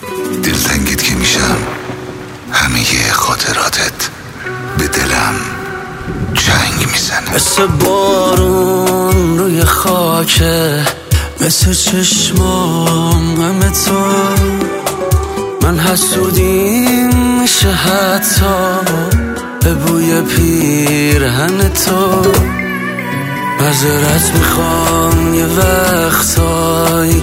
دلتنگت که میشم همه خاطراتت به دلم جنگ میزنه. مثل بارون روی خاکه، مثل چشمام غم تو. من حسودیم میشه حتی به بوی پیرهن تو. معذرت میخوام یه وقتایی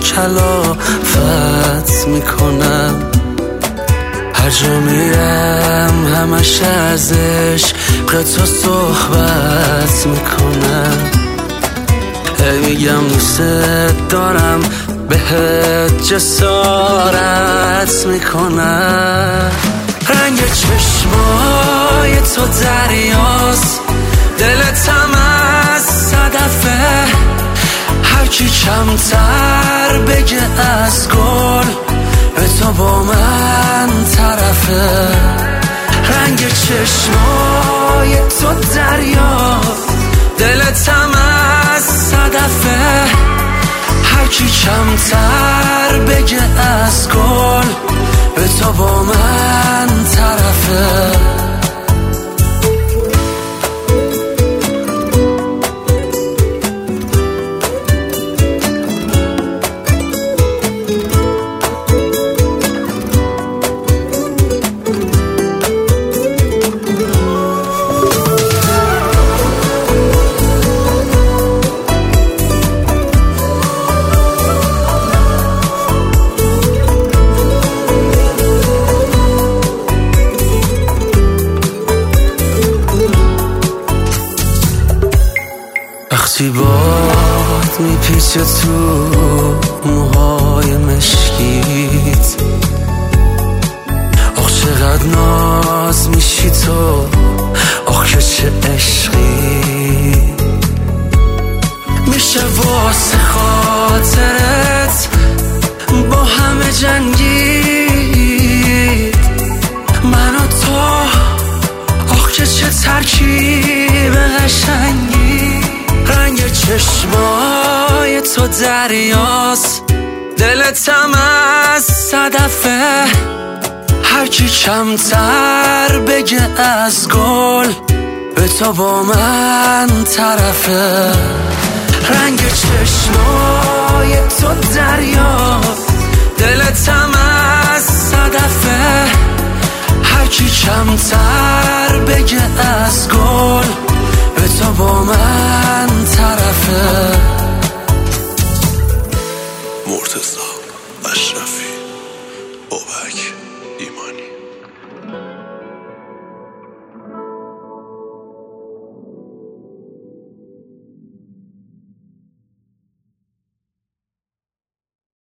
کلافت میکنم. هر جا میرم همش از عشق تو صحبت میکنم. میگم دوست دارم بهت جسارت میکنم. رنگ چشمای تو دریاست، دلتم از صدفه. هرکی کمتر بگه از گل به تو با من طرفه. رنگ چشمای تو دریاست، دلتم از صدفه. هرکی کمتر بگه از گل به تو با من طرفه. وقتی باد میپیچه تو موهای مشکیت، آخ چقدر ناز میشی تو، آخ که چه عشقی. میشه واسه خاطرت با همه جنگید، من و تو. آخ که چه ترکیب قشنگی. رنگ چشمای تو دریاست، دلتم از صدفه. هرکی کمتر بگه از گل به تو با من طرفه. رنگ چشمای تو دریاست، دلتم از صدفه. هرکی کمتر بگه از گل به تو با من طرفه. مرتضی اشرفی، بابک ایمانی.